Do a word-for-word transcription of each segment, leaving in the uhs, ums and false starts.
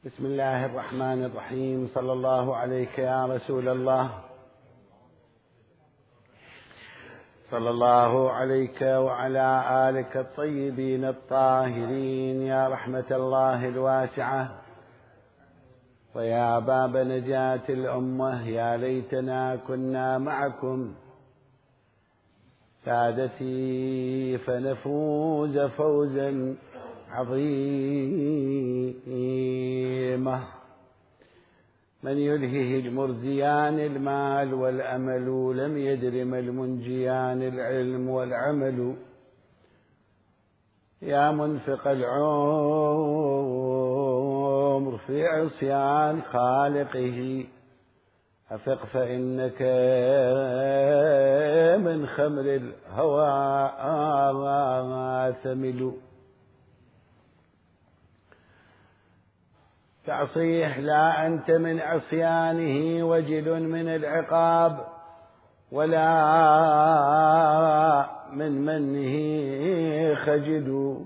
بسم الله الرحمن الرحيم. صلى الله عليك يا رسول الله، صلى الله عليك وعلى آلك الطيبين الطاهرين يا رحمة الله الواسعة، ويا باب نجاة الأمة. يا ليتنا كنا معكم سادتي فنفوز فوزا عظيمة. من يلهه المرزيان المال والأمل، لم يدر ما المنجيان العلم والعمل. يا منفق العمر في عصيان خالقه، أفق فإنك من خمر الهوى ثمل. تعصيه لا أنت من عصيانه وجل من العقاب، ولا من منه خجل.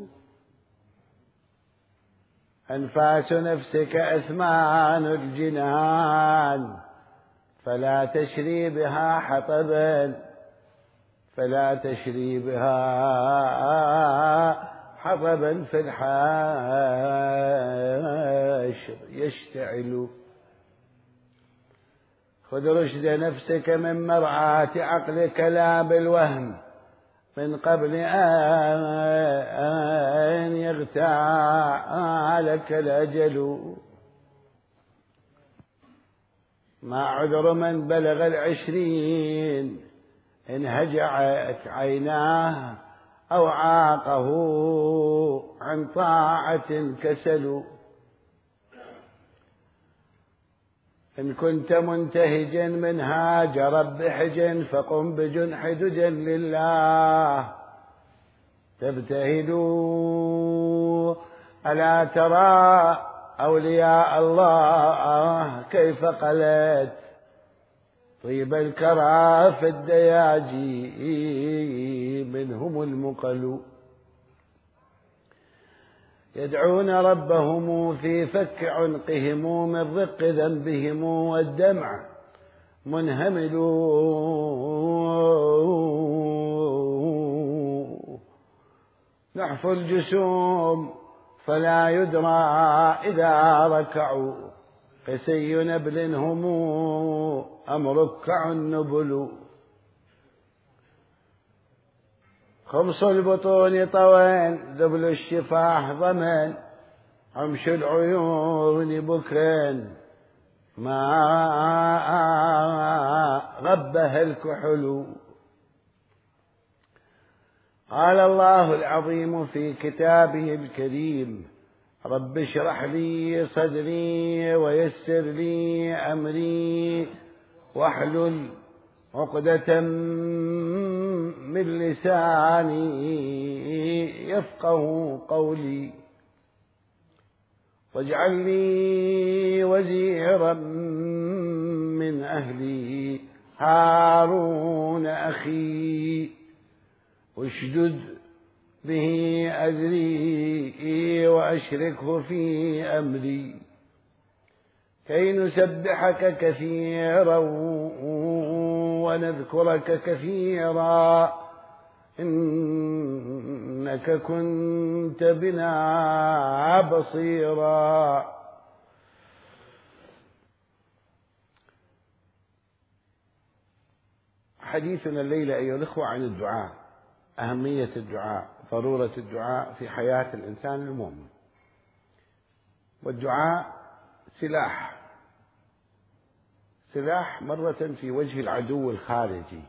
أنفاس نفسك أثمان الجنان، فلا تشري بها حطبا فلا تشري بها حطبا في الحاشر يشتعل. خذ رشد نفسك من مرعاة عقلك لا بالوهم، من قبل أن يغتالك الأجل. ما عذر من بلغ العشرين إن هجعت عيناه أو عاقه عن طاعة كسل. إن كنت منتهجا منهاج رب حج، فقم بجنح دجا لله تبتهل. ألا ترى أولياء الله كيف قلت طيب الكرى في الدياجي منهم المقل. يدعون ربهم في فك عنقهم من رق ذنبهم، والدمع منهمل. نحف الجسوم فلا يدرى إذا ركعوا، قسي نبل هم أم ركع النبل. خمص البطون طوين ذبل الشفاح ضمن، عمش العيون بكر ما غبه الكحل. قال الله العظيم في كتابه الكريم: رب اشرح لي صدري ويسر لي أمري واحلل عقدة من لساني يفقه قولي، واجعل لي وزيرا من أهلي هارون أخي، واشدد به أزري وأشركه في أمري، كي نسبحك كثيرا ونذكرك كثيرا، إنك كنت بنا بصيرا. حديثنا الليلة أيها الأخوة عن الدعاء، أهمية الدعاء، ضرورة الدعاء في حياة الإنسان المؤمن. والدعاء سلاح سلاح مرة في وجه العدو الخارجي،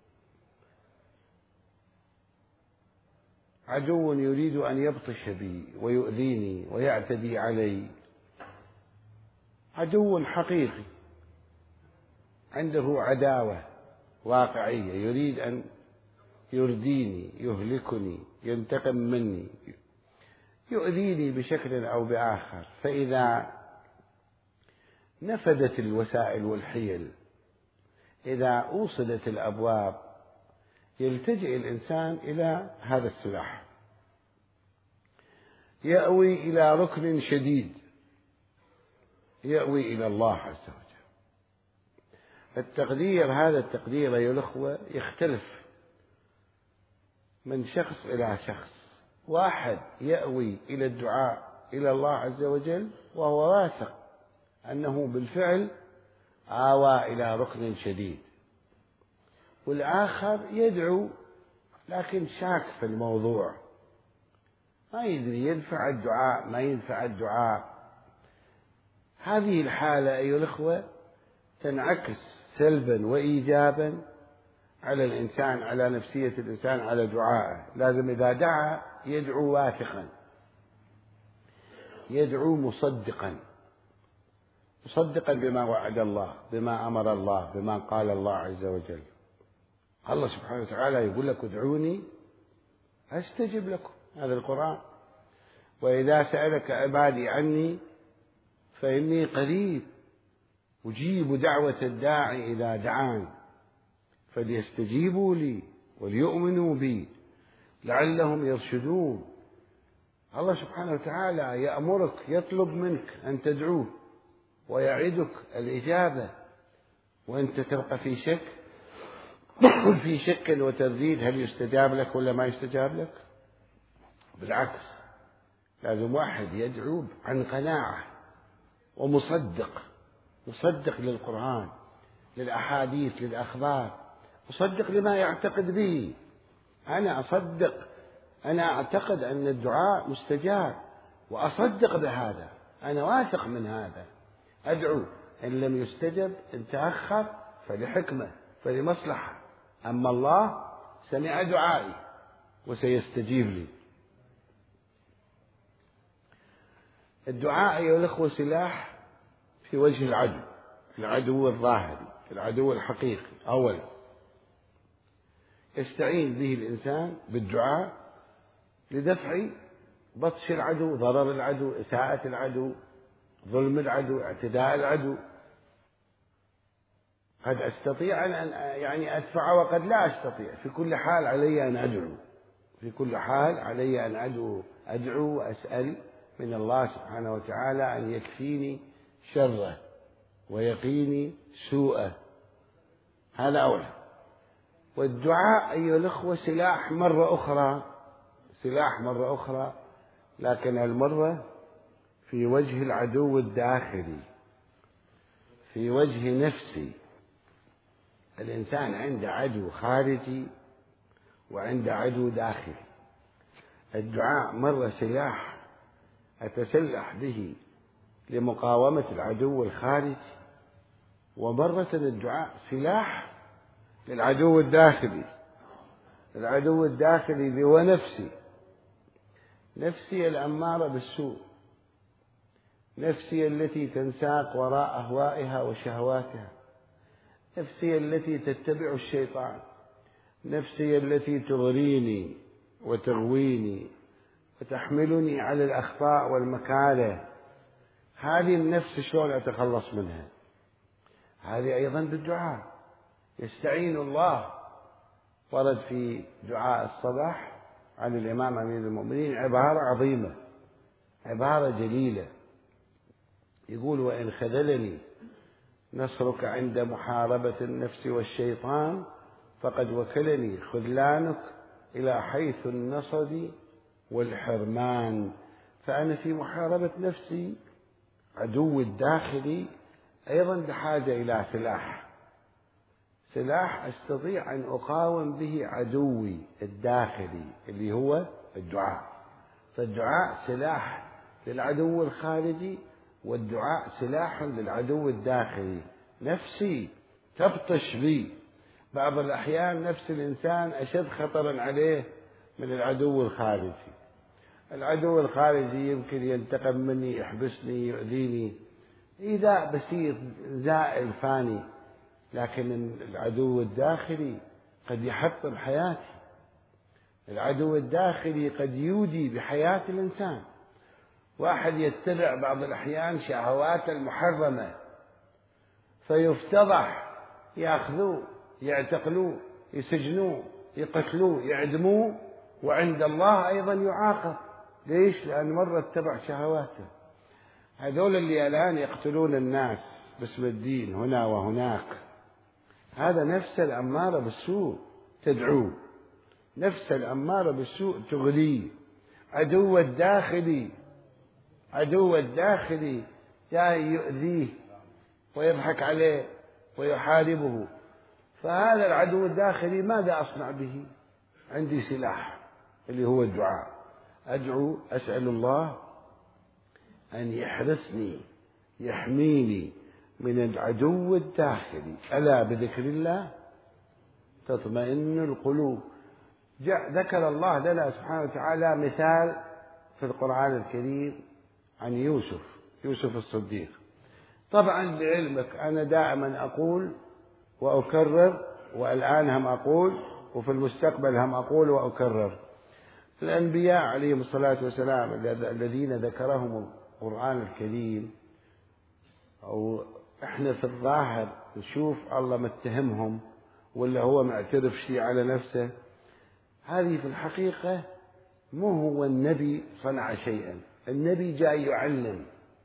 عدو يريد أن يبطش بي ويؤذيني ويعتدي علي، عدو حقيقي عنده عداوة واقعية، يريد أن يرديني، يهلكني، ينتقم مني، يؤذيني بشكل أو بآخر. فإذا نفدت الوسائل والحيل، إذا أوصلت الأبواب، يلتجئ الإنسان إلى هذا السلاح، يأوي إلى ركن شديد يأوي إلى الله عز وجل. التقدير هذا التقدير أيها الأخوة يختلف من شخص إلى شخص. واحد يأوي إلى الدعاء إلى الله عز وجل وهو واثق أنه بالفعل آوى إلى ركن شديد، والآخر يدعو لكن شاك في الموضوع، ما يدري ينفع الدعاء ما ينفع الدعاء. هذه الحالة أيها الأخوة تنعكس سلبا وإيجابا على الإنسان، على نفسية الإنسان، على دعائه. لازم إذا دعا يدعو واثقا، يدعو مصدقا، مصدقا بما وعد الله، بما أمر الله، بما قال الله عز وجل. الله سبحانه وتعالى يقول لك ادعوني أستجب لكم، هذا القرآن. وإذا سألك عبادي عني فإني قريب أجيب دعوة الداعي إذا دعان فليستجيبوا لي وليؤمنوا بي لعلهم يرشدون. الله سبحانه وتعالى يأمرك، يطلب منك أن تدعوه ويعدك الإجابة، وأنت تبقى في شك في شك وترديد هل يستجاب لك ولا ما يستجاب لك. بالعكس، لازم واحد يدعو عن قناعة ومصدق، مصدق للقرآن، للأحاديث، للأخبار، مصدق لما يعتقد به. أنا أصدق، أنا أعتقد أن الدعاء مستجاب وأصدق بهذا، أنا واثق من هذا، أدعو. إن لم يستجب إن تأخر فلحكمة فلمصلحة، أما الله سمع دعائي وسيستجيب لي. الدعاء أيها الأخوة سلاح في وجه العدو، العدو الظاهري، العدو الحقيقي. أولا يستعين به الإنسان بالدعاء لدفع بطش العدو، ضرر العدو، إساءة العدو، ظلم العدو، اعتداء العدو. قد أستطيع أن يعني أدفع وقد لا أستطيع، في كل حال علي أن أدعو، في كل حال علي أن أدعو أدعو وأسأل من الله سبحانه وتعالى أن يكفيني شره ويقيني سوءه. هذا أولا. والدعاء أيها الأخوة سلاح مرة أخرى، سلاح مرة أخرى، لكن المرة في وجه العدو الداخلي، في وجه نفسي. الإنسان عنده عدو خارجي وعنده عدو داخلي. الدعاء مرة سلاح أتسلح به لمقاومة العدو الخارجي، ومرة الدعاء سلاح للعدو الداخلي. العدو الداخلي اللي هو نفسي، نفسي الأمارة بالسوء، نفسي التي تنساق وراء أهوائها وشهواتها، نفسي التي تتبع الشيطان، نفسي التي تغريني وتغويني وتحملني على الأخطاء والمكاره. هذه النفس شلون أتخلص منها؟ هذه أيضا بالدعاء يستعين الله. ورد في دعاء الصباح عن الإمام أمير المؤمنين عبارة عظيمة، عبارة جليلة، يقول: وإن خذلني نصرك عند محاربة النفس والشيطان فقد وكلني خذلانك إلى حيث النصب والحرمان. فأنا في محاربة نفسي عدو الداخلي أيضا بحاجة إلى سلاح، سلاح أستطيع أن أقاوم به عدوي الداخلي اللي هو الدعاء. فالدعاء سلاح للعدو الخارجي، والدعاء سلاح للعدو الداخلي. نفسي تبطش بي، بعض الأحيان نفس الإنسان أشد خطرا عليه من العدو الخارجي. العدو الخارجي يمكن ينتقم مني، يحبسني، يؤذيني، إيذاء بسيط زائل فاني، لكن العدو الداخلي قد يحطم حياتي. العدو الداخلي قد يودي بحياة الإنسان. واحد يتبع بعض الأحيان شهوات المحرمة فيفتضح، يأخذوه، يعتقلوه، يسجنوه، يقتلوه، يعدموه، وعند الله أيضا يعاقب. ليش؟ لأن مرة اتبع شهواته. هذول اللي الآن يقتلون الناس باسم الدين هنا وهناك، هذا نفس الأمارة بالسوء تدعوه، نفس الأمارة بالسوء تغريه، عدو الداخلي عدو الداخلي جاي يؤذيه ويضحك عليه ويحاربه. فهذا العدو الداخلي ماذا أصنع به؟ عندي سلاح اللي هو الدعاء، أدعو أسأل الله أن يحرسني يحميني من العدو الداخلي. ألا بذكر الله تطمئن القلوب. ذكر الله لنا سبحانه وتعالى مثال في القرآن الكريم عن يوسف يوسف الصديق. طبعا لعلمك أنا دائما أقول وأكرر، والآن هم أقول وفي المستقبل هم أقول وأكرر، الأنبياء عليهم الصلاة والسلام الذين ذكرهم القرآن الكريم، أو إحنا في الظاهر نشوف الله متهمهم ولا هو معترف شيء على نفسه، هذه في الحقيقة مو هو النبي صنع شيئا، النبي جاي يعلم،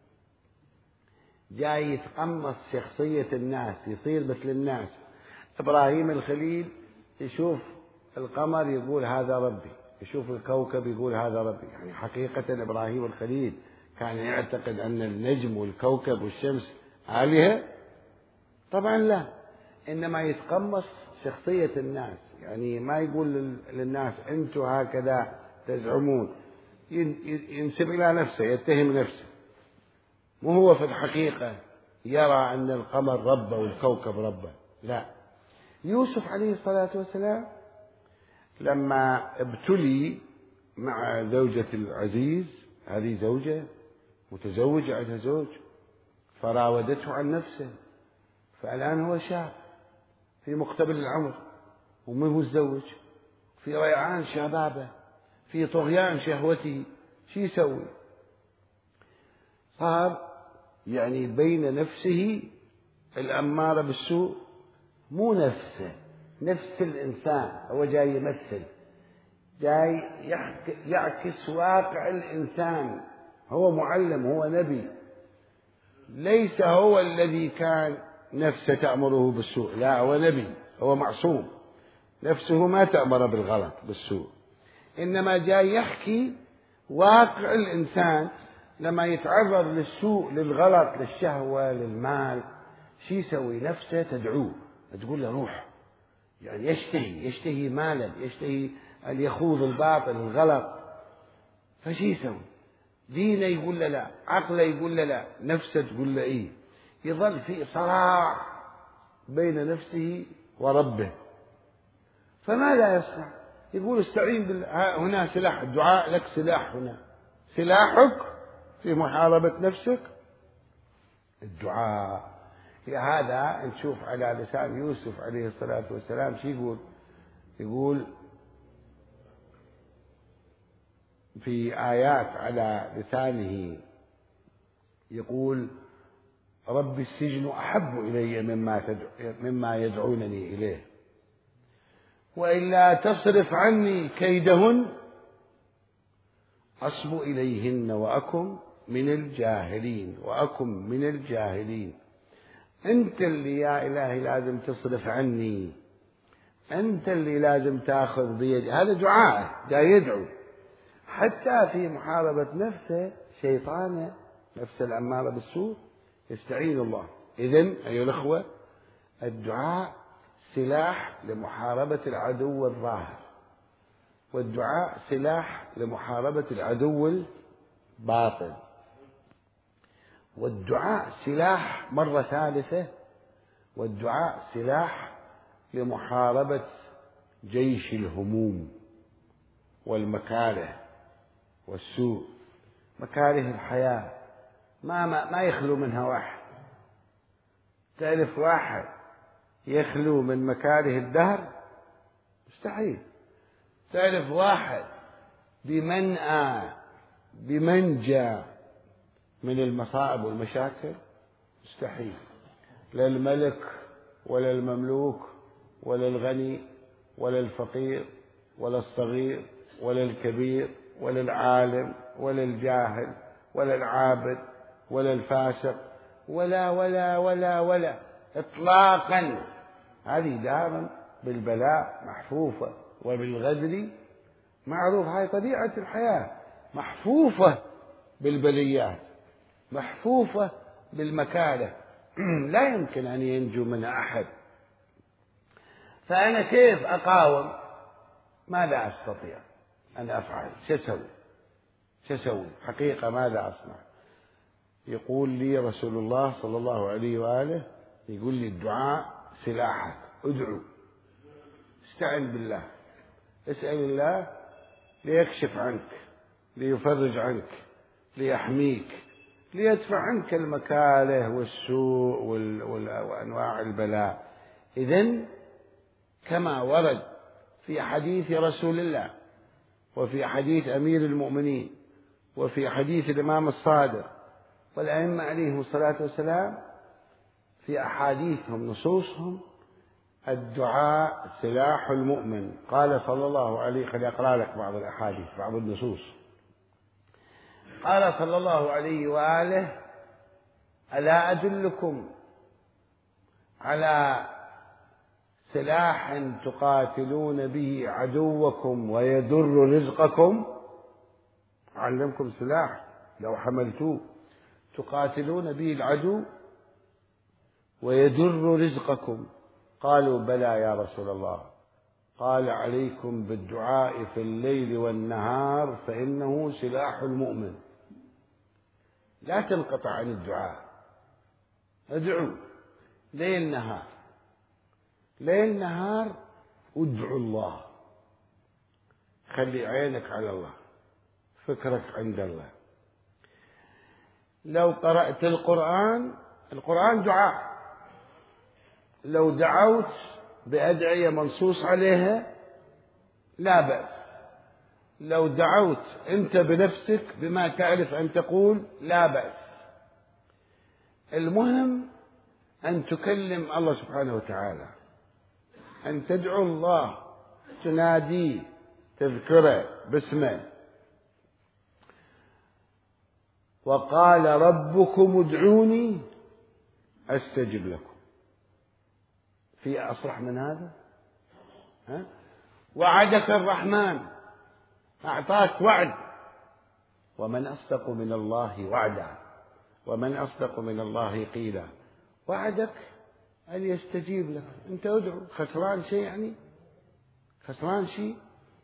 جاي يتقمص شخصية الناس، يصير مثل الناس. إبراهيم الخليل يشوف القمر يقول هذا ربي، يشوف الكوكب يقول هذا ربي. يعني حقيقة إبراهيم الخليل كان يعتقد أن النجم والكوكب والشمس آلهة؟ طبعا لا، إنما يتقمص شخصية الناس، يعني ما يقول للناس أنتم هكذا تزعمون، ينسب إلى نفسه، يتهم نفسه، مو هو في الحقيقة يرى أن القمر ربه والكوكب ربه. لا، يوسف عليه الصلاة والسلام لما ابتلي مع زوجة العزيز، هذه زوجة متزوجة عندها زوج، فراودته عن نفسه، فالآن هو شاب في مقتبل العمر ومن هو الزوج، في ريعان شبابه، في طغيان شهوته، شو يسوي؟ صار يعني بين نفسه الأمارة بالسوء، مو نفسه، نفس الإنسان، هو جاي يمثل، جاي يعكس واقع الإنسان. هو معلم، هو نبي، ليس هو الذي كان نفسه تأمره بالسوء، لا، هو نبي، هو معصوم، نفسه ما تأمر بالغلط بالسوء، إنما جاي يحكي واقع الإنسان لما يتعرض للسوء، للغلط، للشهوة، للمال، شي يسوي؟ نفسه تدعوه، تقول له روح، يعني يشتهي يشتهي مالا، يشتهي أن يخوض الباطل الغلط، فشي يسوي؟ دينه يقول له لا، عقله يقول له لا، نفسه تقول له إيه، يظل في صراع بين نفسه وربه. فماذا يصنع؟ يقول استعين بالله، هنا سلاح الدعاء، لك سلاح، هنا سلاحك في محاربة نفسك الدعاء. هذا نشوف على لسان يوسف عليه الصلاة والسلام شو يقول؟ يقول في آيات على لسانه، يقول رب السجن أحب إلي مما تدعو مما يدعونني إليه، وإلا تصرف عني كيدهن أصب إليهن وأكن من الجاهلين وأكن من الجاهلين. أنت اللي يا إلهي لازم تصرف عني، أنت اللي لازم تأخذ بيدي. هذا دعاء، جاي يدعو حتى في محاربة نفسه شيطانه، نفس الأمارة بالسوء، يستعين الله. إذن أيها الأخوة، الدعاء سلاح لمحاربة العدو الظاهر، والدعاء سلاح لمحاربة العدو الباطن، والدعاء سلاح مرة ثالثة، والدعاء سلاح لمحاربة جيش الهموم والمكاره والسوء. مكاره الحياة ما ما, ما يخلو منها واحد. تعرف واحد يخلو من مكاره الدهر؟ مستحيل. تعرف واحد بمنأى بمنجى من المصائب والمشاكل؟ مستحيل. لا الملك ولا المملوك ولا الغني ولا الفقير ولا الصغير ولا الكبير ولا العالم ولا الجاهل ولا العابد ولا الفاسق ولا ولا ولا ولا إطلاقا. هذه دائما بالبلاء محفوفة وبالغدر معروف. هاي طبيعة الحياة، محفوفة بالبليات، محفوفة بالمكاره، لا يمكن أن ينجو منها أحد. فأنا كيف أقاوم؟ ماذا أستطيع أن أفعل؟ شو أسوي؟ شو أسوي؟ حقيقة ماذا أصنع؟ يقول لي رسول الله صلى الله عليه وآله، يقول لي الدعاء سلاحك، ادعو، استعن بالله، اسأل الله ليكشف عنك، ليفرج عنك، ليحميك، ليدفع عنك المكاره والسوء وأنواع البلاء. إذن كما ورد في حديث رسول الله، وفي حديث أمير المؤمنين، وفي حديث الإمام الصادق والأئمة عليهم الصلاة والسلام، في أحاديثهم نصوصهم، الدعاء سلاح المؤمن. قال صلى الله عليه، خلي أقرأ لك بعض الأحاديث، بعض النصوص. قال صلى الله عليه وآله: ألا أدلكم على سلاح تقاتلون به عدوكم ويدر رزقكم؟ أعلمكم سلاح لو حملتوه تقاتلون به العدو ويدر رزقكم. قالوا: بلى يا رسول الله. قال: عليكم بالدعاء في الليل والنهار فإنه سلاح المؤمن. لا تنقطع عن الدعاء، ادعوا ليل نهار، ليل نهار ادعوا الله، خلي عينك على الله، فكرك عند الله. لو قرأت القرآن، القرآن دعاء، لو دعوت بأدعية منصوص عليها لا بأس، لو دعوت أنت بنفسك بما تعرف أن تقول لا بأس. المهم أن تكلم الله سبحانه وتعالى، أن تدعو الله، تناديه، تذكره باسمه. وقال: ربكم ادعوني أستجب لكم. في أصرح من هذا؟ ها؟ وعدك الرحمن، أعطاك وعد، ومن أصدق من الله وعدا، ومن أصدق من الله قيلا. وعدك أن يستجيب لك، أنت ادعو. خسران شيء؟ يعني خسران شيء؟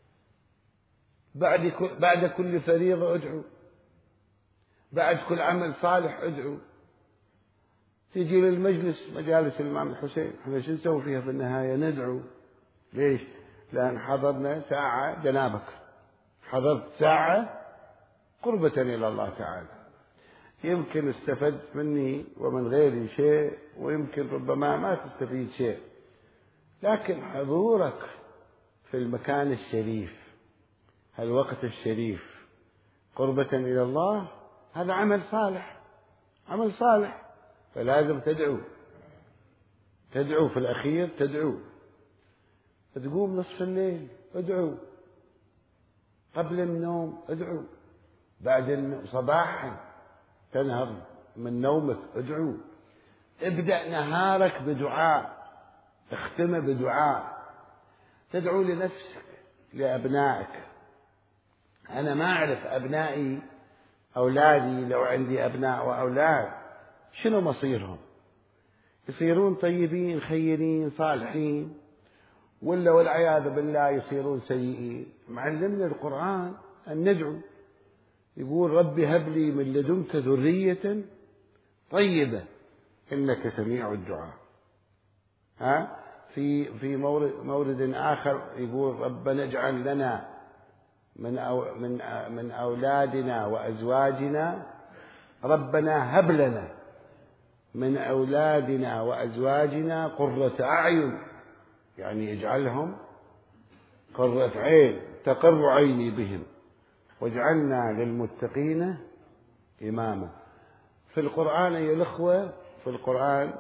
بعد كل بعد كل فريضة ادعو، بعد كل عمل صالح ادعو. تجي للمجلس، مجالس الإمام الحسين، احنا شو نسوي فيها في النهاية؟ ندعو. ليش؟ لأن حضرنا ساعة جنابك، حضرت ساعة قربة إلى الله تعالى. يمكن استفدت مني ومن غيري شيء، ويمكن ربما ما تستفيد شيء، لكن حضورك في المكان الشريف، الوقت الشريف، قربة إلى الله، هذا عمل صالح، عمل صالح. فلازم تدعو، تدعو في الأخير، تدعو. تقوم نصف الليل ادعو، قبل النوم ادعو، بعد النوم صباحا تنهض من نومك ادعو. ابدأ نهارك بدعاء، اختمه بدعاء. تدعو لنفسك، لأبنائك. أنا ما أعرف أبنائي، أولادي، لو عندي أبناء وأولاد شنو مصيرهم؟ يصيرون طيبين خيرين صالحين، ولا والعياذ بالله يصيرون سيئين؟ معلمنا القرآن أن ندعو. يقول: ربي هب لي من لدنك ذرية طيبة إنك سميع الدعاء. ها؟ في في مورد, مورد آخر يقول: ربنا اجعل لنا من أو من من أولادنا وأزواجنا، ربنا هب لنا من أولادنا وأزواجنا قرة أعين، يعني اجعلهم قرة عين تقر عيني بهم واجعلنا للمتقين إماما. في القرآن أيها الأخوة، في القرآن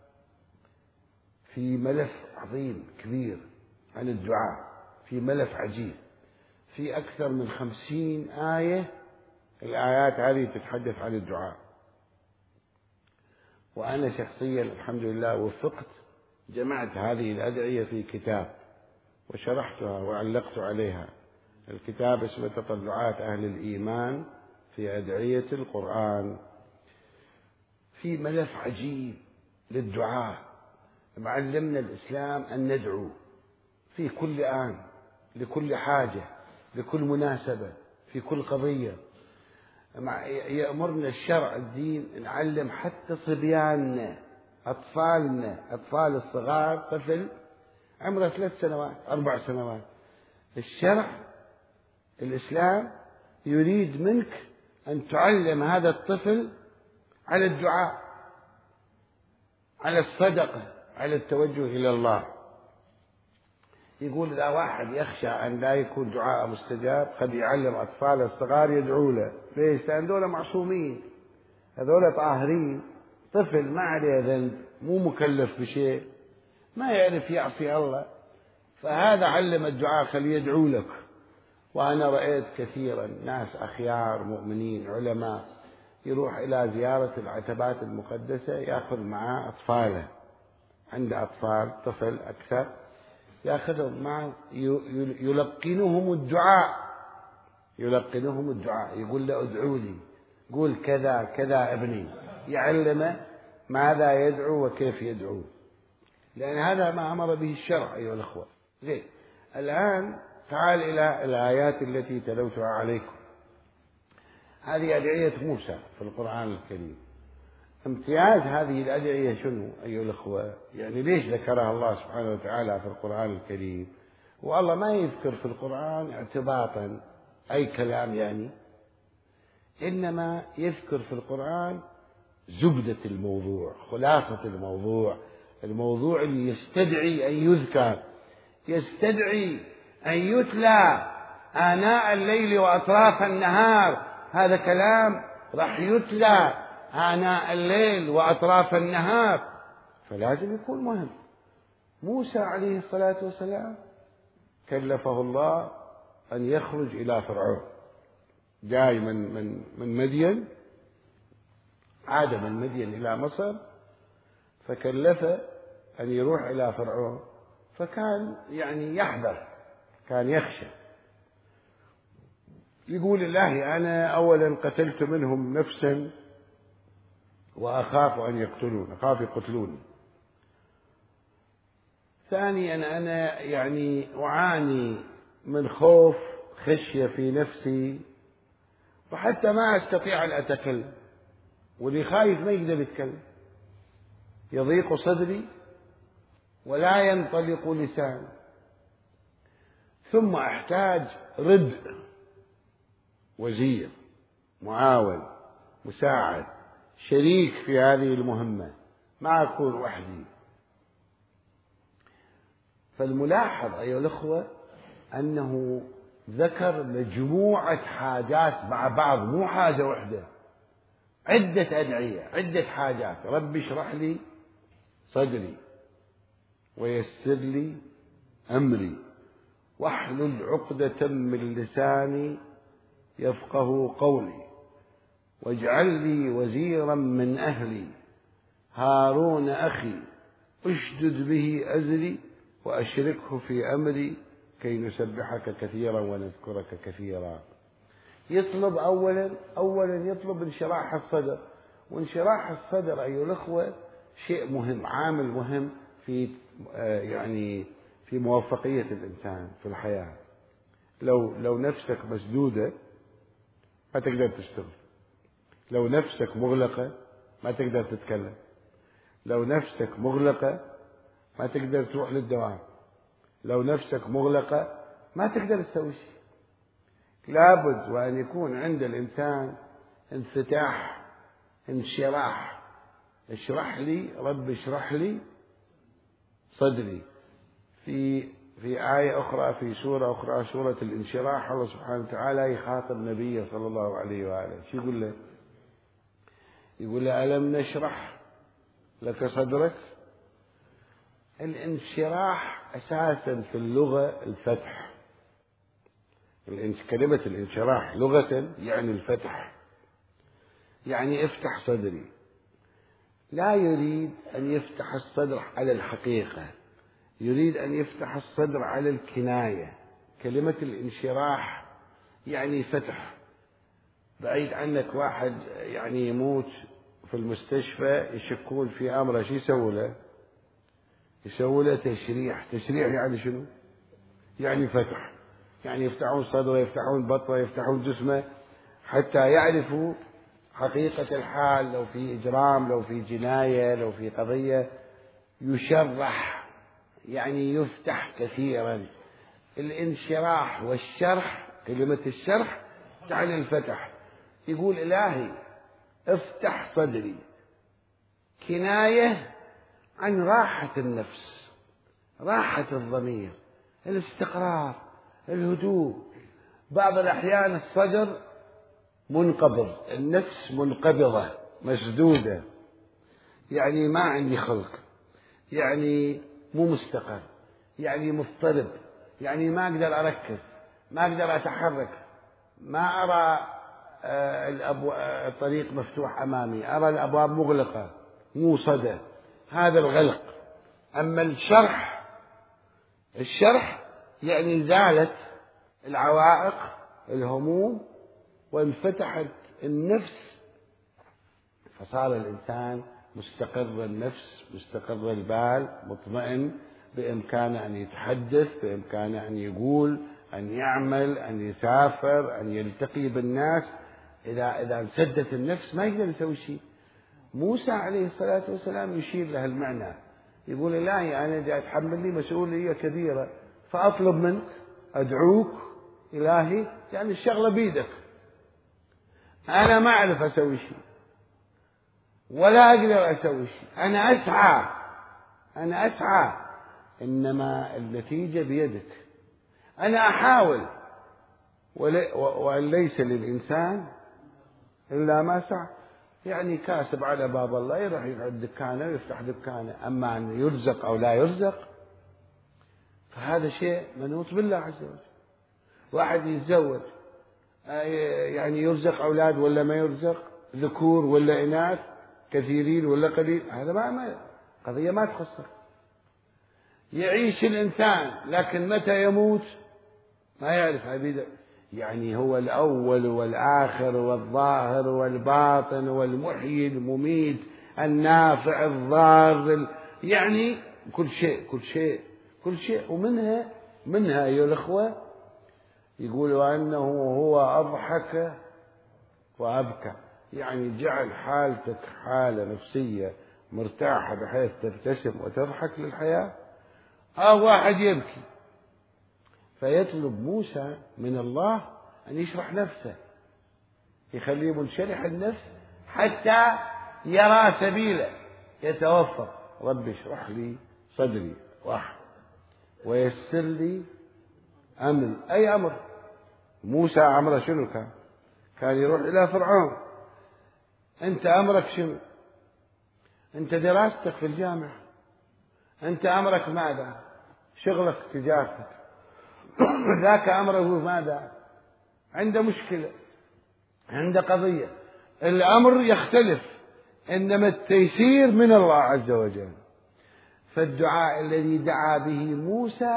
في ملف عظيم كبير عن الدعاء، في ملف عجيب، في أكثر من خمسين آية. الآيات هذه تتحدث عن الدعاء، وأنا شخصيا الحمد لله وفقت، جمعت هذه الأدعية في كتاب وشرحتها وعلقت عليها. الكتاب اسمه تطلعات أهل الإيمان في أدعية القرآن. في ملف عجيب للدعاء، معلمنا الإسلام أن ندعو في كل آن، لكل حاجة، لكل مناسبة، في كل قضية. يأمرنا الشرع الدين نعلم حتى صبياننا، أطفالنا، أطفال الصغار، طفل عمره ثلاث سنوات أربع سنوات، الشرع الإسلام يريد منك أن تعلم هذا الطفل على الدعاء، على الصدقة، على التوجه إلى الله. يقول إذا واحد يخشى أن لا يكون دعاء مستجاب قد يعلم أطفال الصغار يدعوا له. ليش؟ لأن هذول معصومين، هذول طاهرين. طفل ما عليه ذنب، مو مكلف بشيء، ما يعرف يعصي الله، فهذا علم الدعاء، خليه يدعو لك. وأنا رأيت كثيرا ناس أخيار مؤمنين علماء يروح إلى زيارة العتبات المقدسة، يأخذ معاه أطفاله، عنده أطفال، طفل أكثر، يأخذهم معه يلقنهم الدعاء، يلقنهم الدعاء، يقول له ادعوا لي، قول كذا كذا ابني، يعلمه ماذا يدعو وكيف يدعو، لأن هذا ما أمر به الشرع أيها الأخوة. زين، الآن تعال إلى الآيات التي تلوتها عليكم. هذه أدعية موسى في القرآن الكريم. امتياز هذه الأدعية شنو أيها الأخوة؟ يعني ليش ذكرها الله سبحانه وتعالى في القرآن الكريم؟ والله ما يذكر في القرآن اعتباطا أي كلام يعني، إنما يذكر في القرآن زبدة الموضوع، خلاصة الموضوع، الموضوع اللي يستدعي أن يذكر، يستدعي أن يتلى آناء الليل وأطراف النهار. هذا كلام راح يتلى آناء الليل وأطراف النهار، فلازم يكون مهم. موسى عليه الصلاة والسلام كلفه الله أن يخرج إلى فرعون، جاي من من من مدين، عاد من مدين إلى مصر، فكلفه أن يروح إلى فرعون، فكان يعني يحذر، كان يخشى، يقول الله أنا أولا قتلت منهم نفسا وأخاف أن يقتلون، أخاف يقتلوني. ثانيا أنا يعني أعاني من خوف، خشية في نفسي، وحتى ما أستطيع أن أتكلم، واللي خايف ما يقدر يتكلم، يضيق صدري ولا ينطلق لساني. ثم أحتاج ردء، وزير، معاون، مساعد، شريك في هذه المهمة، ما أكون وحدي. فالملاحظ أيها الأخوة أنه ذكر مجموعة حاجات مع بعض، مو حاجة واحدة، عدة أدعية، عدة حاجات. رب اشرح لي صدري ويسر لي أمري واحلل عقدة من لساني يفقه قولي واجعل لي وزيرا من أهلي هارون أخي اشدد به أزري وأشركه في أمري كي نسبحك كثيرا ونذكرك كثيرا. يطلب أولا أولا يطلب انشراح الصدر، وانشراح الصدر أيها الأخوة شيء مهم، عامل مهم في يعني في موفقية الإنسان في الحياة. لو لو نفسك مسدودة ما تقدر تشتغل، لو نفسك مغلقة ما تقدر تتكلم، لو نفسك مغلقة ما تقدر تروح للدوام، لو نفسك مغلقة ما تقدر تسوي شيء. لابد وأن يكون عند الإنسان انفتاح، انشراح. اشرح لي رب اشرح لي صدري. في في آية أخرى في سورة أخرى، سورة الانشراح، الله سبحانه وتعالى يخاطب النبي صلى الله عليه وآله، شو يقول له؟ يقول له ألم نشرح لك صدرك. الانشراح أساسا في اللغة الفتح، كلمة الانشراح لغة يعني الفتح، يعني افتح صدري. لا يريد أن يفتح الصدر على الحقيقة، يريد أن يفتح الصدر على الكناية. كلمة الانشراح يعني فتح. بعيد عنك واحد يعني يموت في المستشفى يشكون في أمره، شو يسوي له؟ يسوي له تشريح. تشريح يعني شنو؟ يعني فتح، يعني يفتحون صدره، يفتحون بطنه، يفتحون جسمه حتى يعرفوا حقيقة الحال. لو في إجرام، لو في جناية، لو في قضية، يشرح يعني يفتح كثيرا. الانشراح والشرح، كلمة الشرح تعني الفتح. يقول إلهي افتح صدري، كناية عن راحة النفس، راحة الضمير، الاستقرار، الهدوء. بعض الأحيان الصدر منقبض، النفس منقبضة مسدودة، يعني ما عندي خلق، يعني مو مستقر، يعني مضطرب، يعني ما أقدر أركز، ما أقدر أتحرك، ما أرى الطريق مفتوح أمامي، أرى الأبواب مغلقة، مو صدى. هذا الغلق. أما الشرح، الشرح يعني زالت العوائق، الهموم، وانفتحت النفس، فصار الإنسان مستقر النفس، مستقر البال، مطمئن، بإمكانه أن يتحدث، بإمكانه أن يقول، أن يعمل، أن يسافر، أن يلتقي بالناس. إذا إذا انسدت النفس ما يقدر يسوي شيء. موسى عليه الصلاة والسلام يشير له المعنى، يقول إلهي أنا جاي أتحمل لي مسؤولية كبيرة، فأطلب منك، أدعوك إلهي، يعني الشغلة بيدك، أنا ما أعرف أسوي شيء ولا أقدر أسوي شيء، أنا أسعى أنا أسعى إنما النتيجة بيدك. أنا أحاول، وأن ليس للإنسان إلا ما سعى. يعني كاسب على باب الله، يروح يقعد دكانه ويفتح دكانه. أما أن يرزق أو لا يرزق فهذا شيء منوط بالله عز وجل. واحد يتزوج، يعني يرزق أولاد ولا ما يرزق، ذكور ولا إناث، كثيرين ولا قليل، هذا ما, ما قضية ما تخصك. يعيش الإنسان لكن متى يموت ما يعرف عبيده. يعني هو الأول والآخر والظاهر والباطن والمحيي المميت النافع الضار، يعني كل شيء كل شيء كل شيء. ومنها منها أيها الأخوة يقولوا أنه هو أضحك وأبكى، يعني جعل حالتك حالة نفسية مرتاحة بحيث تبتسم وتضحك للحياة، أو واحد يبكي. فيطلب موسى من الله أن يشرح نفسه، يخليه منشرح النفس حتى يرى سبيله، يتوفق. رب اشرح لي صدري واحد ويسر لي أمري. أي أمر؟ موسى أمره شنو كان؟ كان يروح إلى فرعون. أنت أمرك شنو؟ أنت دراستك في الجامعة، أنت أمرك ماذا؟ شغلك، تجارتك. ذاك أمره ماذا؟ عنده مشكلة، عنده قضية، الأمر يختلف، إنما التيسير من الله عز وجل. فالدعاء الذي دعا به موسى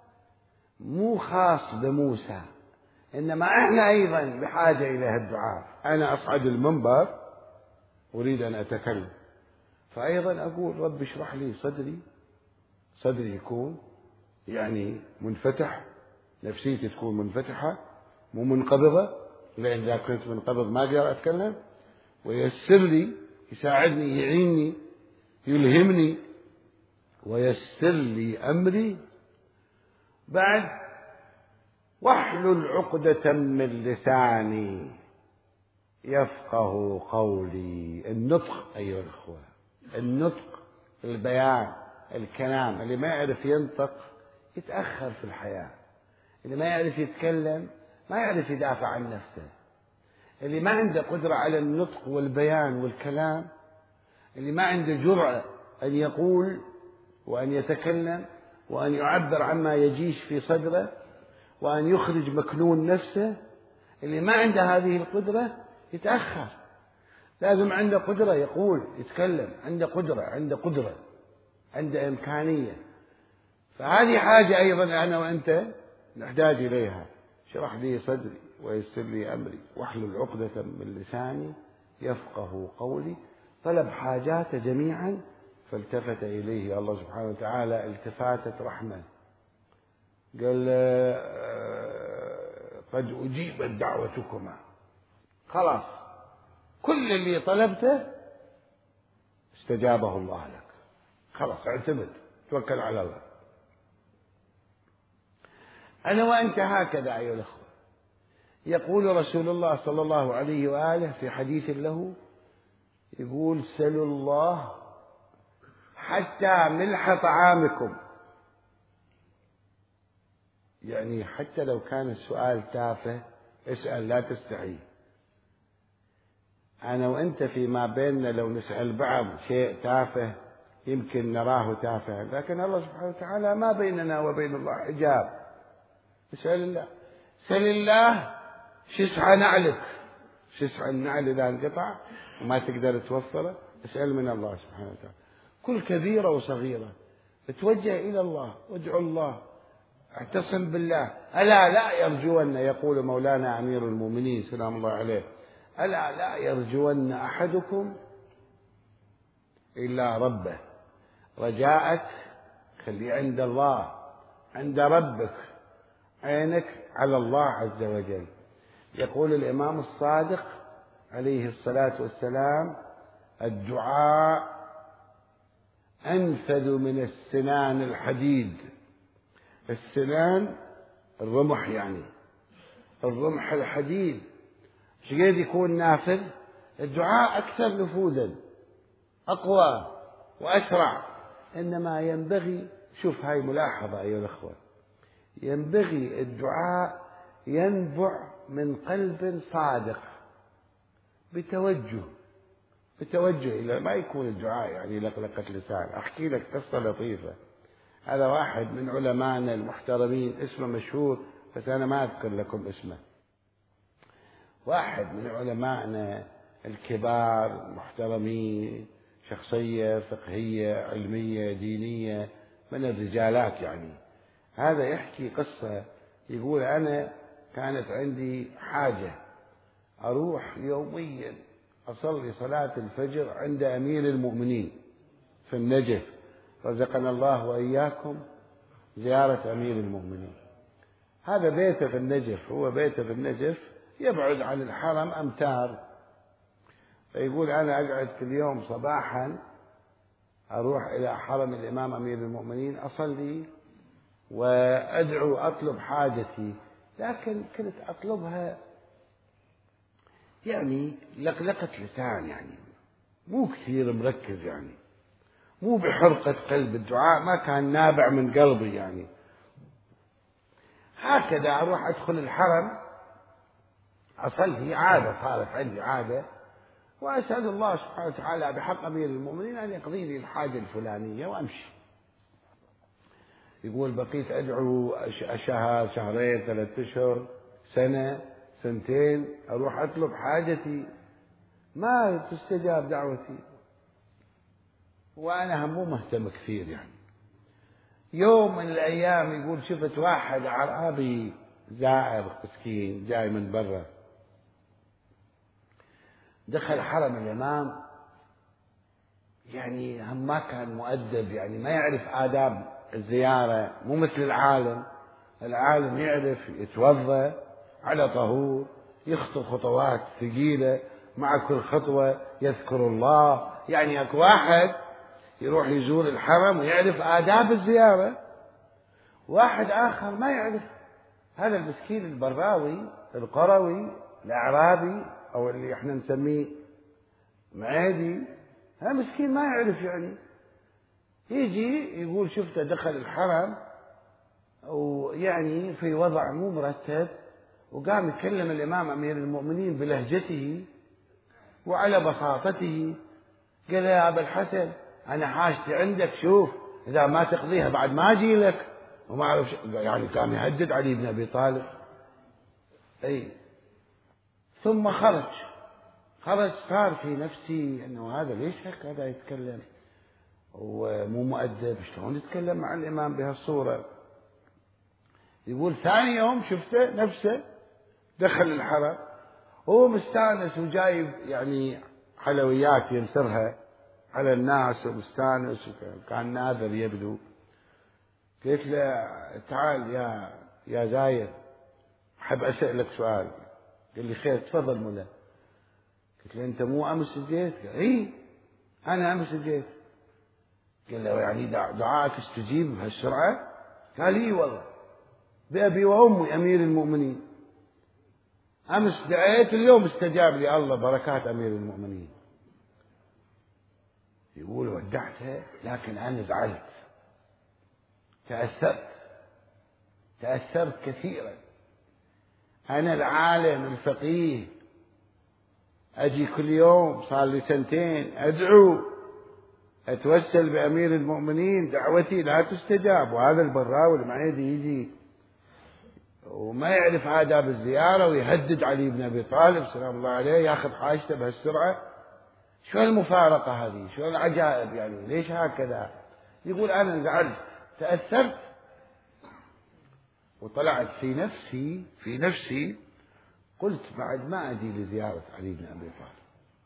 مو خاص بموسى، إنما إحنا أيضا بحاجة إلى هالدعاء. أنا أصعد المنبر أريد أن أتكلم، فأيضا أقول رب اشرح لي صدري، صدري يكون يعني منفتح، نفسيتي تكون منفتحة مو منقبضة، لأن إذا كنت منقبض ما أقدر أتكلم. ويسر لي، يساعدني، يعيني، يلهمني، ويسر لي أمري. بعد واحلل عقدة من لساني يفقه قولي. النطق أيها الأخوة، النطق، البيان، الكلام. اللي ما يعرف ينطق يتأخر في الحياة، اللي ما يعرف يتكلم ما يعرف يدافع عن نفسه، اللي ما عنده قدرة على النطق والبيان والكلام، اللي ما عنده جرأة أن يقول وأن يتكلم وأن يعبر عما يجيش في صدره وأن يخرج مكنون نفسه، اللي ما عنده هذه القدرة يتأخر. لازم عنده قدرة يقول يتكلم، عنده قدرة عنده قدرة عنده إمكانية. فهذه حاجة أيضا أنا وأنت نحتاج إليها. اشرح لي صدري ويسر لي أمري واحلل عقدة من لساني يفقه قولي. طلب حاجاته جميعا فالتفت إليه الله سبحانه وتعالى التفاتة رحمة، قال قد أجيبت دعوتكما. خلاص كل اللي طلبته استجابه الله لك، خلاص اعتمد توكل على الله. أنا وأنت هكذا أيها الأخوة. يقول رسول الله صلى الله عليه وآله في حديث له، يقول سلوا الله حتى ملح طعامكم، يعني حتى لو كان السؤال تافه اسأل لا تستحي. أنا وأنت فيما بيننا لو نسأل بعض شيء تافه يمكن نراه تافها، لكن الله سبحانه وتعالى ما بيننا وبين الله حجاب. اسأل الله، سل الله شسع نعلك، شسع النعل إذا انقطع وما تقدر توفره اسأل من الله سبحانه وتعالى. كل كبيرة وصغيرة اتوجه إلى الله وادعو الله، اعتصم بالله. ألا لا يرجون، يقول مولانا أمير المؤمنين سلام الله عليه، ألا لا يرجون أحدكم إلا ربه. رجاءك خلي عند الله، عند ربك، عينك على الله عز وجل. يقول الإمام الصادق عليه الصلاة والسلام الدعاء أنفذ من السنان الحديد. السنان الرمح، يعني الرمح الحديد شقد يكون نافذ، الدعاء أكثر نفوذا أقوى وأسرع. إنما ينبغي، شوف هاي ملاحظة أيها الأخوة، ينبغي الدعاء ينبع من قلب صادق بتوجه بتوجه إلى، ما يكون الدعاء يعني لقلقة لسان. أحكي لك قصة لطيفة. هذا واحد من علمائنا المحترمين اسمه مشهور بس أنا ما أذكر لكم اسمه. واحد من علمائنا الكبار المحترمين، شخصية فقهية علمية دينية من الرجالات يعني. هذا يحكي قصة، يقول أنا كانت عندي حاجة أروح يوميا أصلي صلاة الفجر عند أمير المؤمنين في النجف، رزقنا الله وإياكم زيارة أمير المؤمنين. هذا بيته في النجف، هو بيته في النجف يبعد عن الحرم أمتار. فيقول أنا أقعد كل يوم صباحا أروح إلى حرم الإمام أمير المؤمنين أصلي وأدعو أطلب حاجتي، لكن كنت أطلبها يعني لقلقة لسان، يعني مو كثير مركز، يعني مو بحرقة قلب. الدعاء ما كان نابع من قلبي يعني. هكذا أروح أدخل الحرم أصلي، عادة صارت عندي عادة، وأسأل الله سبحانه وتعالى بحق أمير المؤمنين أن يقضي لي الحاجة الفلانية وأمشي. يقول بقيت أدعو شهر شهرين ثلاثة أشهر سنة سنتين، أروح أطلب حاجتي ما تستجاب دعوتي، وأنا هم مو مهتم كثير يعني. يوم من الأيام يقول شفت واحد أعرابي زائر مسكين جاي من برا، دخل حرم الإمام، يعني هم ما كان مؤدب، يعني ما يعرف آداب الزيارة، مو مثل العالم. العالم يعرف يتوضأ على طهور، يخطو خطوات ثقيلة، مع كل خطوة يذكر الله. يعني اكو واحد يروح يزور الحرم ويعرف آداب الزيارة، واحد آخر ما يعرف. هذا المسكين البراوي القروي الأعرابي أو اللي احنا نسميه معادي، هذا مسكين ما يعرف. يعني يجي يقول شفته دخل الحرم ويعني في وضع مو مرتب، وقام يتكلم الإمام أمير المؤمنين بلهجته وعلى بساطته. قال يا أبا الحسن أنا حاجتي عندك، شوف إذا ما تقضيها بعد ما أجي لك، وما أعرف يعني كان يهدد علي بن أبي طالب. أي ثم خرج خرج صار في نفسي أنه هذا ليش هيك هذا يتكلم ومو مؤدب، شلون يتكلم مع الإمام بهالصورة. يقول ثاني يوم شفته نفسه دخل الحرم هو مستانس وجايب يعني حلويات ينثرها على الناس ومستانس وكان ناذر يبدو. قلت له تعال يا يا زايد أحب أسألك سؤال. قال لي خير تفضل مولاي. قلت له أنت مو أمس جيت؟ قال إي أنا أمس جيت. قال له يعني دعائك استجيب بهالسرعة؟ قال إي والله بأبي وأمي أمير المؤمنين، أمس دعيت اليوم استجاب لي الله بركات أمير المؤمنين. يقول ودعته لكن أنا زعلت، تأثرت تأثرت كثيرا. أنا العالم الفقيه أجي كل يوم صار لي سنتين أدعو أتوسل بأمير المؤمنين دعوتي لا تستجاب، وهذا البراوي المعيدي يجي وما يعرف آداب الزيارة ويهدد علي بن أبي طالب سلام الله عليه ياخذ حاجته بهالسرعة. شو المفارقة هذه؟ شو العجائب يعني؟ ليش هكذا؟ يقول أنا زعلت تأثرت وطلعت في نفسي في نفسي قلت بعد ما أجي لزيارة علي بن أبي طالب،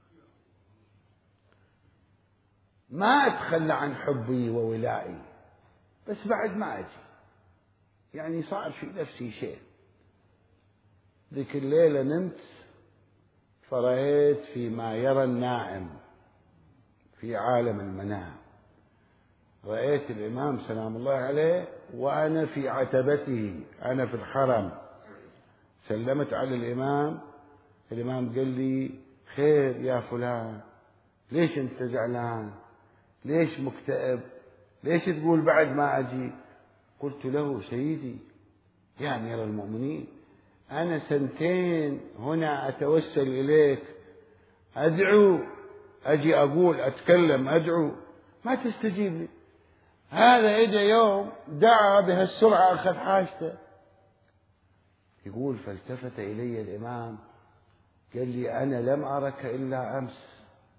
ما أتخلى عن حبي وولائي، بس بعد ما أجي يعني صار في نفسي شيء. ذيك الليلة نمت فرأيت فيما يرى النائم في عالم المنام، رأيت الإمام سلام الله عليه وأنا في عتبته، أنا في الحرم. سلمت على الإمام، الإمام قال لي خير يا فلان، ليش أنت زعلان؟ ليش مكتئب؟ ليش تقول بعد ما أجي؟ قلت له سيدي يا أمير المؤمنين أنا سنتين هنا أتوسل إليك أدعو، أجي أقول أتكلم أدعو ما تستجيب لي. هذا إجا يوم دعا بهالسرعة أخذ حاجته. يقول فالتفت إلي الإمام قال لي أنا لم أرك إلا أمس،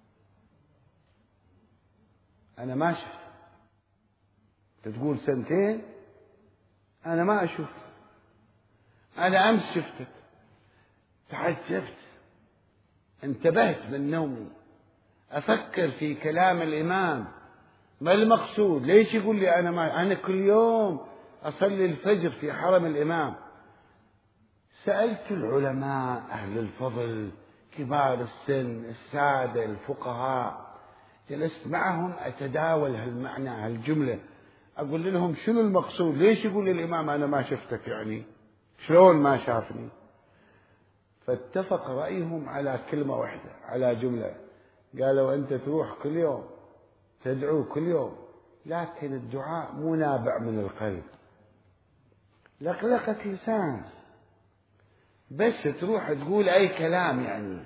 أنا ما شفت. تقول سنتين أنا ما أشوف، أنا أمس شفتك. تعجبت، انتبهت من نومي أفكر في كلام الإمام ما المقصود، ليش يقول لي أنا ما أنا كل يوم أصلي الفجر في حرم الإمام. سألت العلماء أهل الفضل كبار السن السادة الفقهاء، جلست معهم أتداول هالمعنى هالجملة، أقول لهم شنو المقصود، ليش يقول الإمام أنا ما شفتك، يعني شلون ما شافني؟ فاتفق رأيهم على كلمة واحدة على جملة، قالوا أنت تروح كل يوم تدعو كل يوم، لكن الدعاء مو نابع من القلب، لقلقة لسان، بس تروح تقول أي كلام، يعني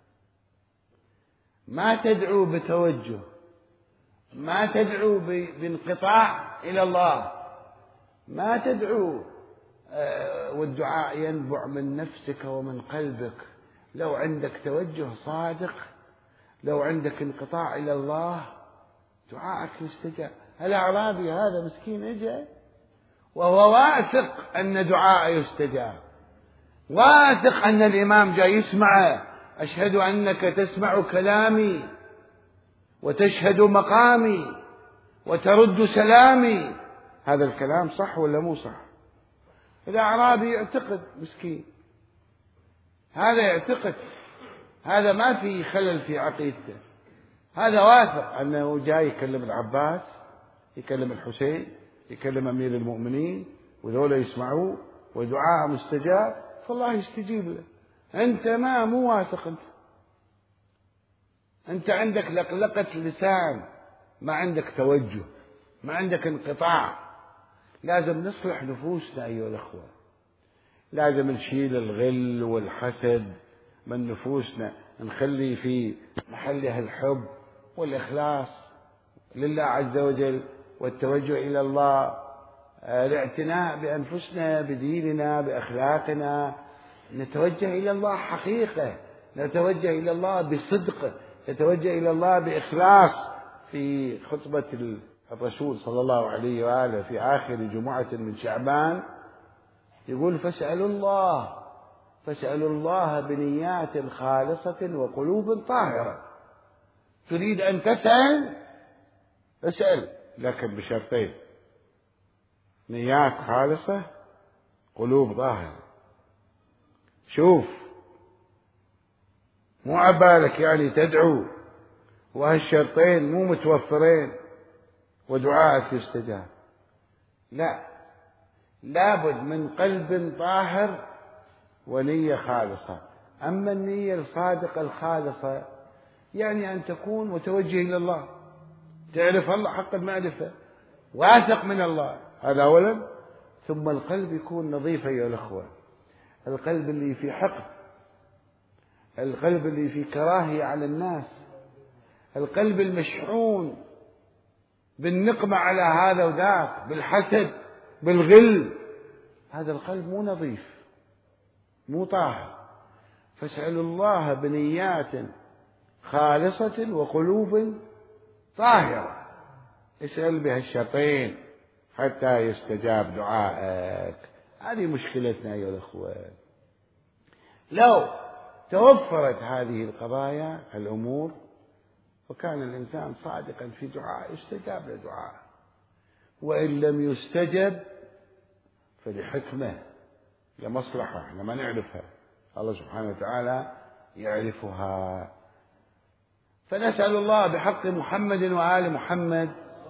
ما تدعو بتوجه، ما تدعو بانقطاع إلى الله، ما تدعو والدعاء ينبع من نفسك ومن قلبك. لو عندك توجه صادق، لو عندك انقطاع إلى الله دعاءك يستجاب. الأعرابي هذا مسكين اجى وهو واثق أن دعاء يستجاب، واثق أن الإمام جاي يسمعه، أشهد أنك تسمع كلامي وتشهد مقامي وترد سلامي. هذا الكلام صح ولا مو صح؟ الأعرابي يعتقد مسكين، هذا يعتقد، هذا ما في خلل في عقيدته، هذا واثق أنه جاي يكلم العباس، يكلم الحسين، يكلم أمير المؤمنين، وذولا يسمعوه ودعاء مستجاب فالله يستجيب له. أنت ما مو واثق، أنت أنت عندك لقلقة لسان، ما عندك توجه، ما عندك انقطاع. لازم نصلح نفوسنا أيها الأخوة، لازم نشيل الغل والحسد من نفوسنا، نخلي في محلها الحب والإخلاص لله عز وجل والتوجه إلى الله، الاعتناء بأنفسنا بديننا بأخلاقنا، نتوجه إلى الله حقيقة، نتوجه إلى الله بصدق، نتوجه إلى الله بإخلاص. في خطبة الرسول صلى الله عليه وآله في آخر جمعة من شعبان يقول: فاسألوا الله فاسألوا الله بنيات خالصة وقلوب طاهرة. تريد أن تسأل اسأل، لكن بشرطين: نيات خالصة، قلوب طاهرة. شوف، مو عبالك يعني تدعو وهالشرطين مو متوفرين ودعائك يستجاب، لا، لابد من قلب طاهر ونية خالصة. أما النية الصادقة الخالصة يعني أن تكون متوجه إلى الله، تعرف الله حق المعرفة، واثق من الله، هذا أولا. ثم القلب يكون نظيف أيها الأخوة، القلب اللي فيه حقد، القلب اللي فيه كراهية على الناس، القلب المشحون بالنقمة على هذا وذاك، بالحسد، بالغل، هذا القلب مو نظيف، مو طاهر. فاسألوا الله بنيات خالصة وقلوب طاهرة. اسأل بها الشيطان حتى يستجاب دعائك. هذه مشكلتنا أيها الأخوة. لو توفرت هذه القضايا الأمور وكان الإنسان صادقا في دعاء يستجاب لدعاء، وإن لم يستجب فلحكمة، لمصلحة احنا ما نعرفها، الله سبحانه وتعالى يعرفها. فنسأل الله بحق محمد وآل محمد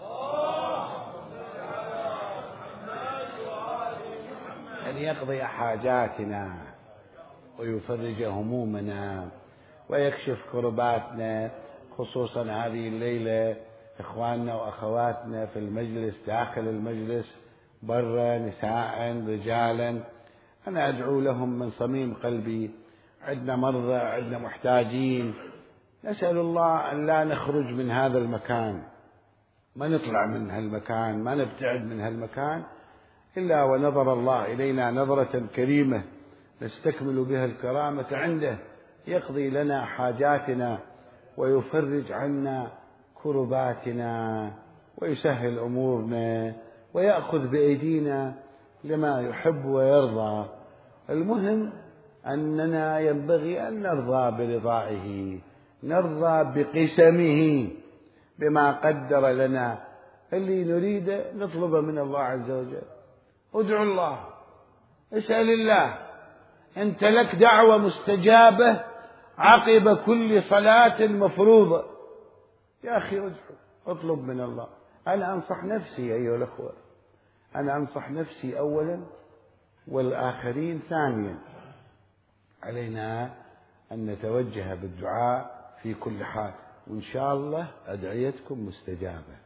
أن يقضي حاجاتنا ويفرج همومنا ويكشف كرباتنا، خصوصا هذه الليلة إخواننا وأخواتنا في المجلس، داخل المجلس، برا، نساء رجالا، أنا أدعو لهم من صميم قلبي. عندنا مرضى، عندنا محتاجين، نسأل الله أن لا نخرج من هذا المكان، ما نطلع من هالمكان، ما نبتعد من هالمكان إلا ونظر الله إلينا نظرة كريمة نستكمل بها الكرامة عنده، يقضي لنا حاجاتنا ويفرج عنا كرباتنا ويسهل أمورنا ويأخذ بأيدينا لما يحب ويرضى. المهم أننا ينبغي أن نرضى برضائه، نرضى بقسمه، بما قدر لنا، اللي نريده نطلبه من الله عز وجل. ادعو الله، اسأل الله، أنت لك دعوة مستجابة عقب كل صلاة مفروضة. يا أخي ادعو، اطلب من الله. أنا أنصح نفسي أيها الأخوة، أنا أنصح نفسي أولا والآخرين ثانيا. علينا أن نتوجه بالدعاء في كل حال، وإن شاء الله أدعيتكم مستجابة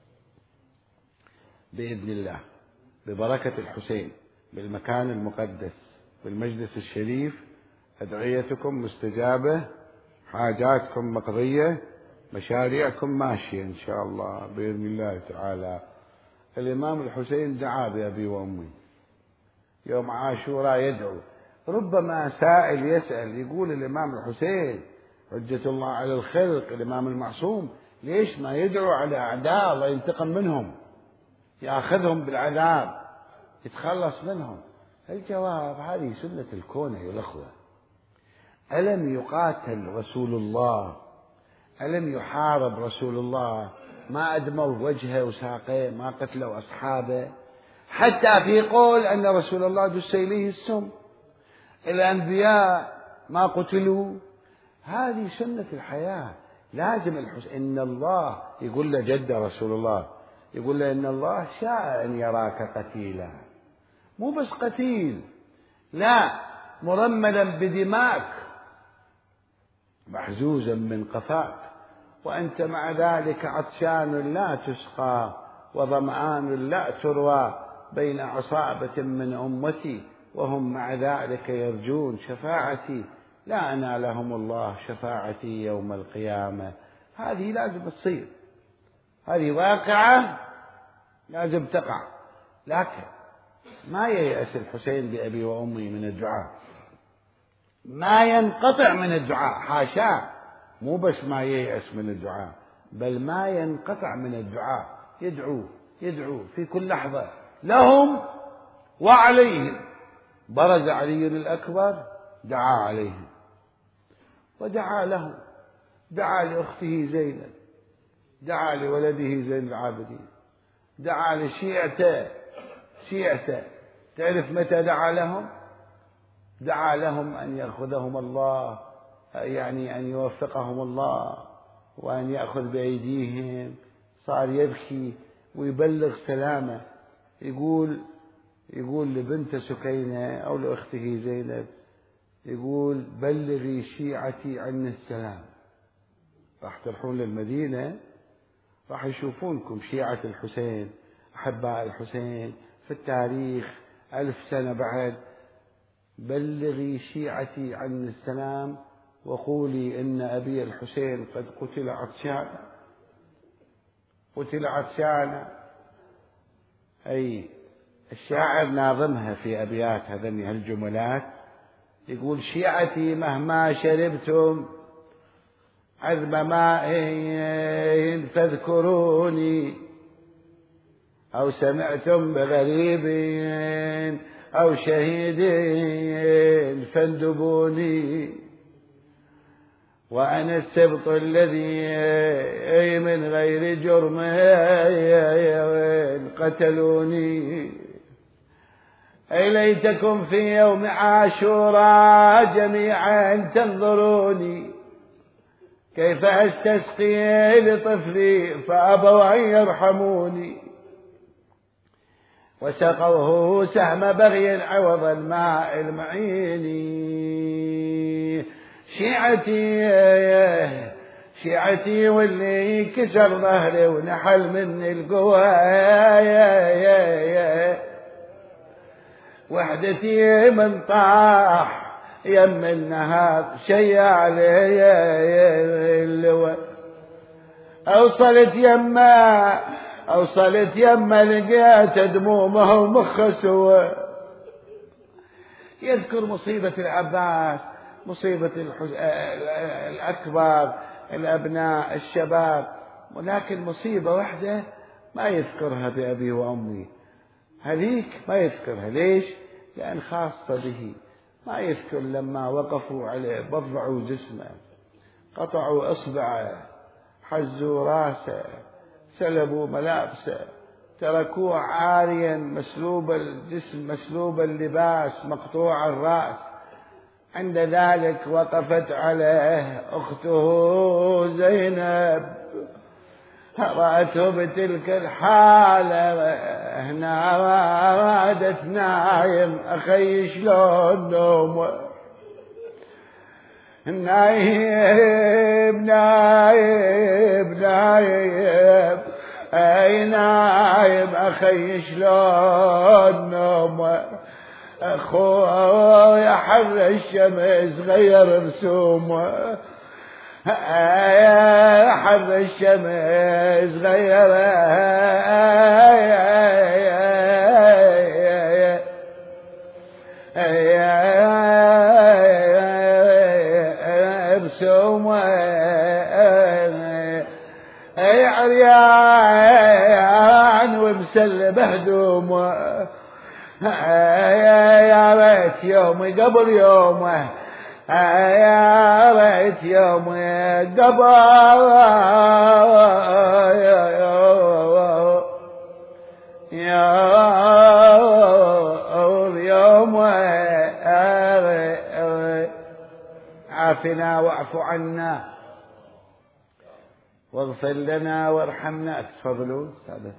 بإذن الله، ببركة الحسين، بالمكان المقدس، بالمجلس الشريف، أدعيتكم مستجابة، حاجاتكم مقضية، مشاريعكم ماشية إن شاء الله بإذن الله تعالى. الإمام الحسين دعا بأبي وأمي يوم عاشوراء يدعو. ربما سائل يسأل يقول الإمام الحسين حجة الله على الخلق، الإمام المعصوم، ليش ما يدعو على أعداء الله ينتقم منهم، يأخذهم بالعذاب، يتخلص منهم؟ الجواب: هذه سنة الكون يا الأخوة. ألم يقاتل رسول الله؟ ألم يحارب رسول الله؟ ما أدموا وجهه وساقيه؟ ما قتلوا أصحابه؟ حتى في قول أن رسول الله دس إليه السم. الأنبياء ما قتلوا؟ هذه سنة الحياة. لازم الحسين، إن الله يقول له جد رسول الله، يقول له إن الله شاء أن يراك قتيلا، مو بس قتيل، لا، مرملا بدماءك، محزوزا من قفاك، وأنت مع ذلك عطشان لا تسقى وظمآن لا تروى بين عصابة من أمتي وهم مع ذلك يرجون شفاعتي، لا أنالهم الله شفاعتي يوم القيامة. هذه لازم تصير، هذه واقعة لازم تقع. لكن ما ييأس الحسين بأبي وأمي من الدعاء، ما ينقطع من الدعاء، حاشاه، مو بس ما ييأس من الدعاء، بل ما ينقطع من الدعاء، يدعو يدعو في كل لحظة لهم وعليهم. برز علي الأكبر دعا عليهم ودعا لهم، دعا لأخته زينب، دعا لولده زين العابدين، دعا لشيعته شيعته تعرف متى دعا لهم؟ دعا لهم أن يأخذهم الله، يعني أن يوفقهم الله وأن يأخذ بأيديهم. صار يبكي ويبلغ سلامه، يقول يقول لبنت سكينة أو لأخته زينب، يقول بلغي شيعتي عني السلام. راح تروحون للمدينة راح يشوفونكم شيعة الحسين، أحباء الحسين في التاريخ ألف سنة بعد. بلغي شيعتي عني السلام وقولي إن أبي الحسين قد قتل عطشانا، قتل عطشانا. أي الشاعر ناظمها في أبيات هذني هالجملات، يقول شيعتي مهما شربتم عذب ماء فاذكروني، أو سمعتم بغريب أو شهيد فاندبوني، وأنا السبط الذي من غير جرم قتلوني. أي ليتكم في يوم عاشوراء جميعا تنظروني، كيف أستسقي لطفلي فأبوا أن يرحموني، وسقوه سهم بغي عوض الماء المعين. شيعتي شيعتي واللي كسر ظهري ونحل مني القوى، وحدتي من طاح يم النهار شيال اللوى، أوصلت يما أوصلت يما لقيت دمومه ومخه سوى. يذكر مصيبة العباس، مصيبة الأكبر، الأبناء، الشباب، ولكن مصيبة واحدة ما يذكرها بأبي وأمي، هذيك ما يذكرها. ليش؟ لأن خاصة به. ما يذكر لما وقفوا عليه بضعوا جسمه، قطعوا إصبعه، حزوا راسه، سلبوا ملابسه، تركوه عاريا مسلوب الجسم مسلوب اللباس مقطوع الرأس. عند ذلك وقفت عليه أخته زينب، رأته بتلك الحالة، هنا وادت نايم أخي شلون نوم، نايم نايم نايم أي نايم أخي شلون نوم، أخويا حر الشمس غير رسومه، حر الشمس غير رسومه، اي عريان ومسلب هدومه، يا ريت يومي قبل يومه، يا ريت يومي قبل يومه. عافنا واعف عنا واغفر لنا وارحمنا. تفضلون سادة.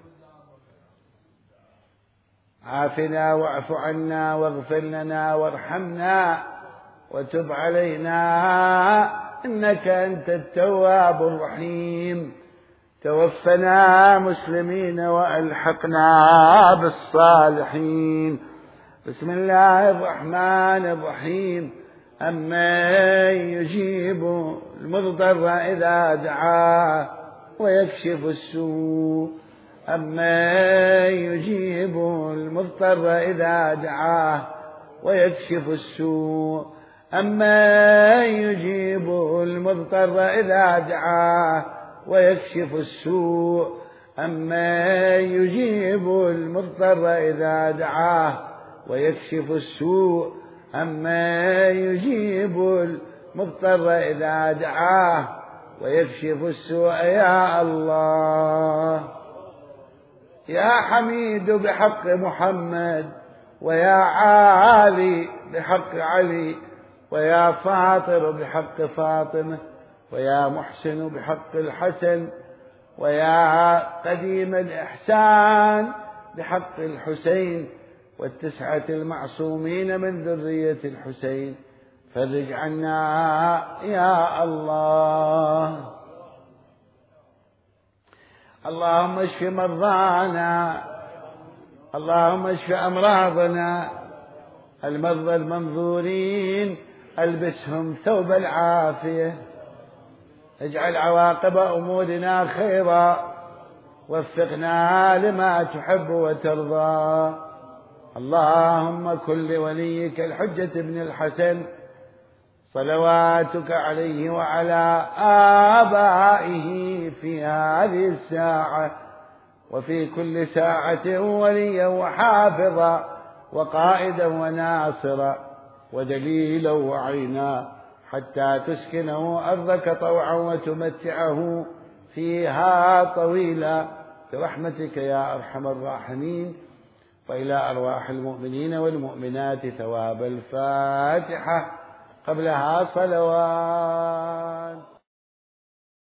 عافنا واعف عنا واغفر لنا وارحمنا وتب علينا إنك أنت التواب الرحيم. توفنا مسلمين وألحقنا بالصالحين. بسم الله الرحمن الرحيم. أمن يجيب المضطر إذا دعاه ويكشف السوء، أمن يجيب المضطر إذا دعاه ويكشف السوء، أمن يجيب المضطر إذا دعاه ويكشف السوء أمن يجيب المضطر إذا دعاه ويكشف السوء أمن يجيب المضطر إذا دعاه ويكشف السوء يا الله. يا حميد بحق محمد ويا عالي بحق علي ويا فاطر بحق فاطمة ويا محسن بحق الحسن ويا قديم الإحسان بحق الحسين والتسعة المعصومين من ذرية الحسين فرج عنا يا الله. اللهم اشف مرضانا اللهم اشف أمراضنا المرضى المنظورين ألبسهم ثوب العافية اجعل عواقب أمورنا خيرا وفقنا لما تحب وترضى. اللهم كن لوليك الحجة بن الحسن صلواتك عليه وعلى آبائه في هذه الساعة وفي كل ساعة وليا وحافظا وقائدا وناصرا ودليلا وعينا حتى تسكنه أرضك طوعا وتمتعه فيها طويلا برحمتك يا أرحم الراحمين. وإلى أرواح المؤمنين والمؤمنات ثواب الفاتحة قبلها صلوات.